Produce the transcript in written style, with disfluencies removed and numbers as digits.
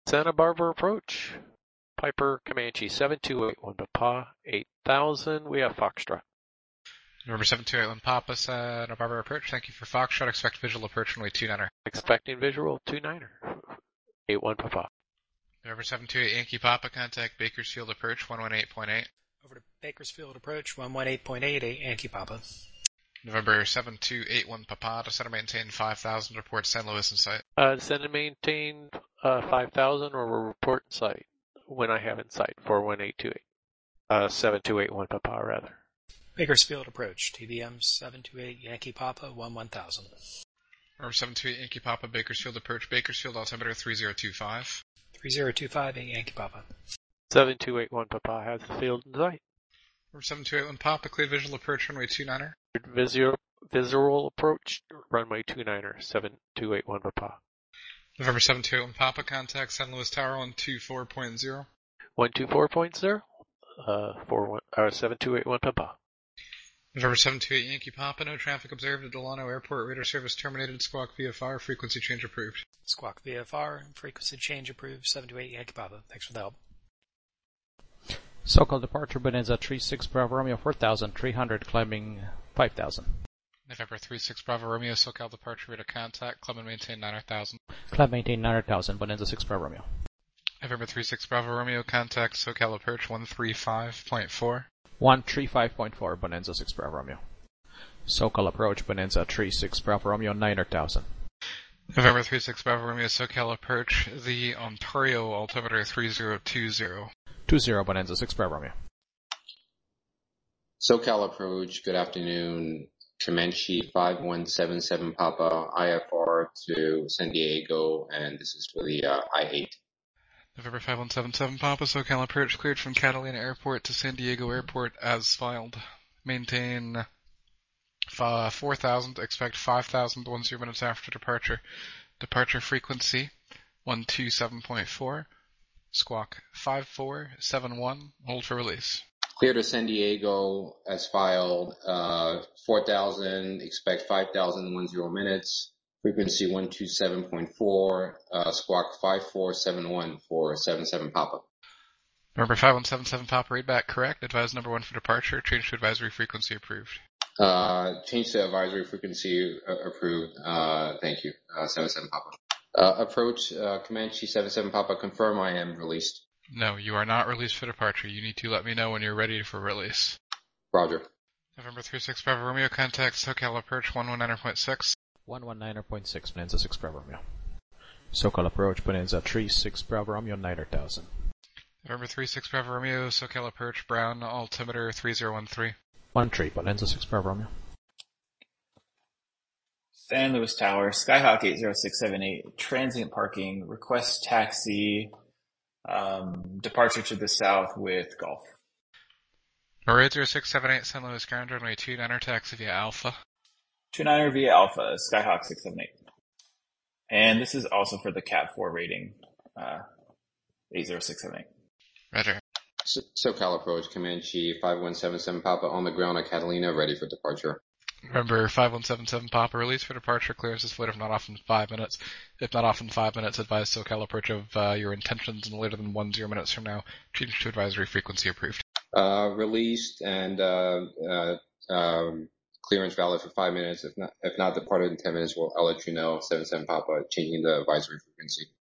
Santa Barbara approach. Piper Comanche 7281 Papa 8000. We have Foxtrot. November 7281 Papa, Santa Barbara approach. Thank you for Foxtrot. Expect visual approach runway 29er. Expecting visual 29er. 81 Papa. November 728 Yankee Papa, contact Bakersfield approach 118.8. Over to Bakersfield approach 118.88 Yankee Papa. November 7281 Papa, descend and maintain 5000, report San Luis in sight. Descend and maintain 5000 or report in sight when I have in sight, 41828. 7281 Papa rather. Bakersfield approach, TBM 728 Yankee Papa 11000. November 728 Yankee Papa, Bakersfield approach, Bakersfield altimeter 3025. 3025 Yankee Papa. 7281 Papa has the field in sight. November 7281 Papa, clear visual approach runway 29er. Visual approach, runway 29er, 7281 Papa. November 728 Papa, contact San Luis Tower 124.0. 124.0, 7281 Papa. November 728 Yankee Papa, no traffic observed at Delano Airport, radar service terminated, squawk VFR, frequency change approved. Squawk VFR, frequency change approved, 728 Yankee Papa. Thanks for the help. SoCal departure Bonanza 36 Bravo Romeo 4300, climbing 5000. November 36 Bravo Romeo, SoCal departure radar contact, climb and maintain 900,000. Climb maintain 900,000, Bonanza 6 Bravo Romeo. November 36 Bravo Romeo, contact SoCal approach 135.4. 135.4, Bonanza 6 Bravo Romeo. SoCal approach Bonanza 36 Bravo Romeo 900,000. November 36 Bravo Romeo, SoCal approach the Ontario altimeter 3020. 20 Bonanza 6 Bravo Romeo. SoCal approach, good afternoon. Comanche 5177 Papa, IFR to San Diego, and this is for the I-8. November 5177 Papa, SoCal approach cleared from Catalina Airport to San Diego Airport as filed. Maintain 4,000, expect 5,000 10 minutes after departure. Departure frequency 127.4, squawk 5471, hold for release. Clear to San Diego as filed, 4,000, expect 5,000 minutes. Frequency 127.4, squawk 5471 for 77 Papa. Number 5177 Papa, read back correct. Advise number 1 for departure. Change to advisory frequency approved. Change to advisory frequency approved. Thank you. 77 Papa. Approach, Comanche 77 Papa, confirm I am released. No, you are not released for departure. You need to let me know when you're ready for release. Roger. November 36 Bravo Romeo, contact SoCal approach 119.6. 119.6, Bonanza 6 Bravo Romeo. SoCal approach Bonanza 36 Bravo Romeo 900,000. November 36 Bravo Romeo, SoCal approach Brown altimeter 3013. 13, Bonanza 6 Bravo Romeo. San Luis Tower, Skyhawk 80678, transient parking, request taxi, departure to the south with Golf. Number 80678 San Luis Ground runway 29er, taxi via Alpha. 29er via Alpha, Skyhawk 678. And this is also for the Cat 4 rating, 80678. Roger. SoCal approach, Comanche 5177 Papa on the ground at Catalina, ready for departure. Remember, 5177 Papa, release for departure, clearance is later, if not off in 5 minutes. If not off in 5 minutes, advise SoCal approach of your intentions and later than 10 minutes from now. Change to advisory frequency approved. Released and clearance valid for 5 minutes. If not departed in 10 minutes, I'll let you know. 77 Papa, changing the advisory frequency.